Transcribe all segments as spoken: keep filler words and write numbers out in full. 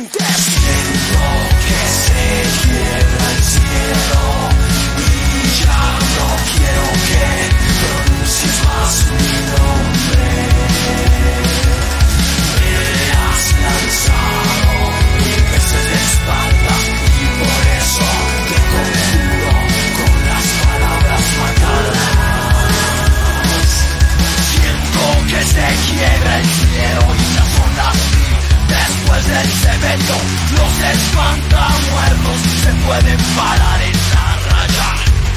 frente. Siento que se quiebra el cielo y ya no quiero que pronuncies más mi nombre. Me has lanzado mil veces de espalda y por eso te conjuro con las palabras matadas. Siento que se quiebra el cielo y ya son las mil. Después del severio, los espantamuertos se pueden parar en la raya.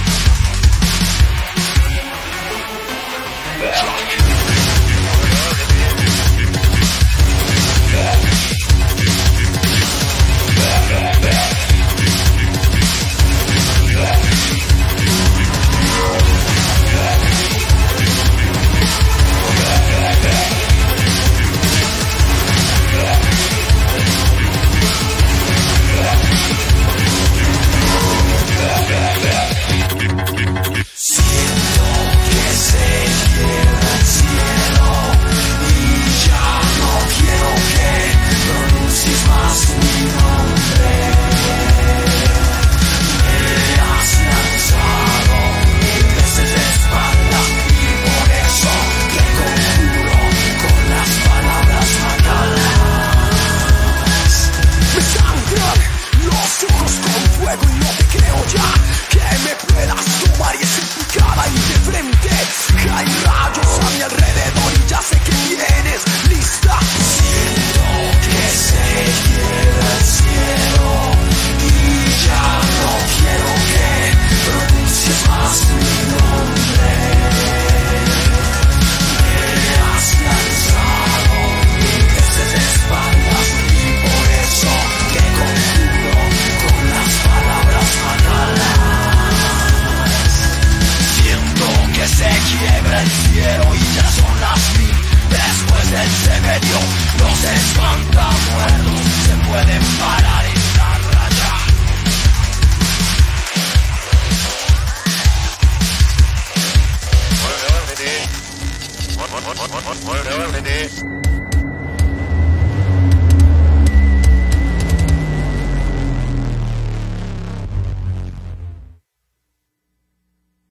Siento que se quiebra el cielo y ya no quiero que pronuncies más mi nombre. Me has lanzado mil veces de espalda y por eso te conjuro con las palabras matadas. Me sangran los ojos con fuego y no te creo ya que me puedas tomar y es en tu cara y de frente. Hay rayos a mi alrededor y ya sé que vienes lista. Siento que se quiebra el cielo y ya no quiero que pronuncies más mi nombre. Me has lanzado mil veces de espaldas y por eso te conjuro con las palabras matadas. Siento que se quiebra el cielo y ya son las mil. Después del severio, los espantamuertos se pueden parar en la raya. What, what, what, what, what, what, what, what, what, what, what, what,